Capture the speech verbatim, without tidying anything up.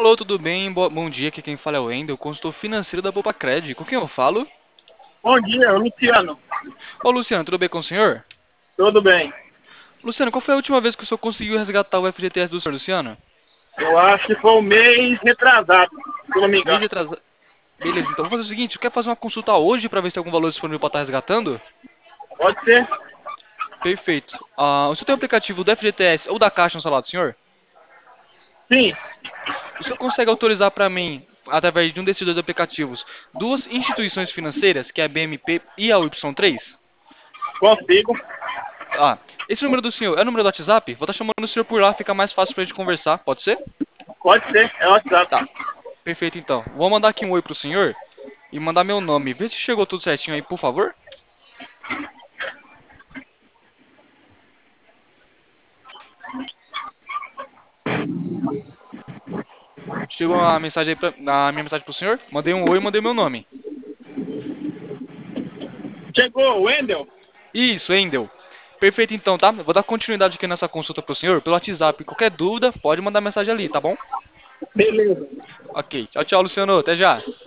Alô, tudo bem? Bo- bom dia, aqui quem fala é o Wendel, consultor financeiro da Cred. Com quem eu falo? Bom dia, Luciano. Ô, Luciano, tudo bem com o senhor? Tudo bem? Luciano, qual foi a última vez que o senhor conseguiu resgatar o F G T S do senhor, Luciano? Eu acho que foi um mês retrasado, se não me Mês engano. atrasado. Beleza, então vamos fazer o seguinte, quer fazer uma consulta hoje para ver se tem algum valor disponível para estar resgatando? Pode ser? Perfeito. Ah, o senhor tem o aplicativo do F G T S ou da Caixa no celular do senhor? Sim, O senhor consegue autorizar para mim, através de um desses dois aplicativos, duas instituições financeiras, que é a B M P e a Y três? consigo. Ah, esse número do senhor é o número do WhatsApp? Vou estar chamando o senhor por lá, fica mais fácil pra gente conversar, pode ser? Pode ser, é o WhatsApp. Tá, perfeito então. Vou mandar aqui um oi pro senhor e mandar meu nome. Vê se chegou tudo certinho aí, por favor. Chegou a mensagem aí pra, a minha mensagem pro senhor? Mandei um oi e mandei meu nome. Chegou, Wendel? Isso, Endel. Perfeito então, tá? Vou dar continuidade aqui nessa consulta pro senhor pelo WhatsApp. Qualquer dúvida, pode mandar mensagem ali, tá bom? Beleza. Ok. Tchau, tchau, Luciano. Até já.